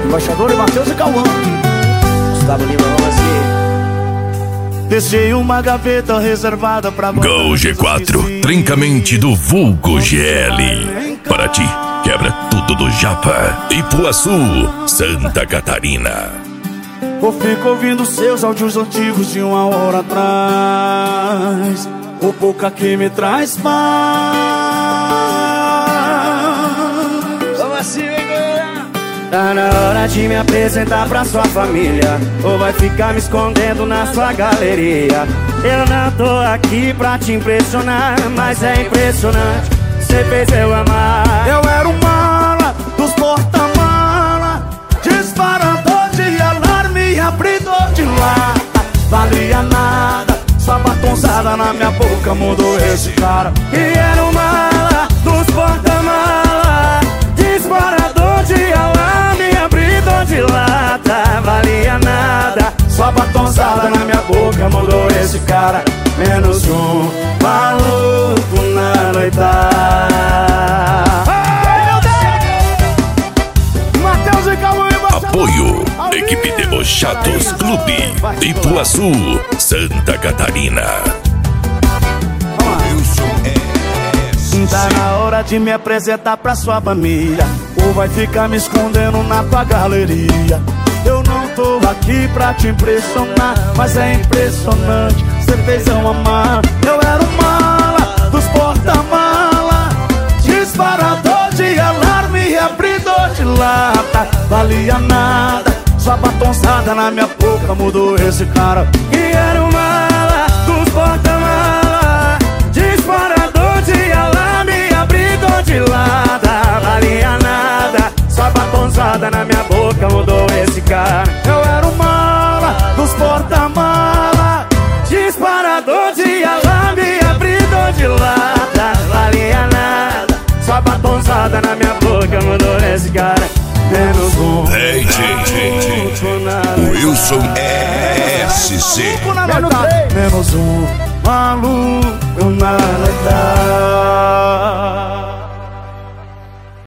Embaixador e Matheus e Cauã. Gustavo Lima, vamos assim. Deixei uma gaveta reservada pra você. Gol G4, trincamente do vulgo GL. Para ti, quebra tudo do Japa. Ipuaçu, Santa Catarina. Eu fico ouvindo seus áudios antigos de 1 hora atrás. O boca que me traz paz. Vamos assim, galera. Tá na hora de me apresentar pra sua família, ou vai ficar me escondendo na sua galeria. Eu não tô aqui pra te impressionar, mas é impressionante, cê fez eu amar. Eu era o mala dos porta-mala, disparador de alarme, abridor de lata. Valia nada, sua batonzada na minha boca mudou esse cara. E era o mala dos porta-mala, disparador de alarme, abridor de lata. Valia nada, sua batonzada na minha boca mudou esse cara. Menos um maluco na noitada. Matheus e Cauã. Apoio, equipe Debochados Clube, Ipuaçu, Santa Catarina. Tá na hora de me apresentar pra sua família, ou vai ficar me escondendo na tua galeria. Eu não tô aqui pra te impressionar, mas é impressionante, cê fez eu amar. Eu era o mala dos porta-mala, disparador de alarme, abridor de lata. Valia nada, sua batonzada na minha boca mudou esse cara. E era o mala dos porta-mala, disparador de alarme, abridor de lata. Valia nada, sua batonzada na minha boca mudou esse cara. Eu era o mala dos porta-mala, disparador de alarme, abridor de lata. Valia nada, sua batonzada na minha boca mudou esse cara. Menos um Wilson SC. Menos um maluco na noitada.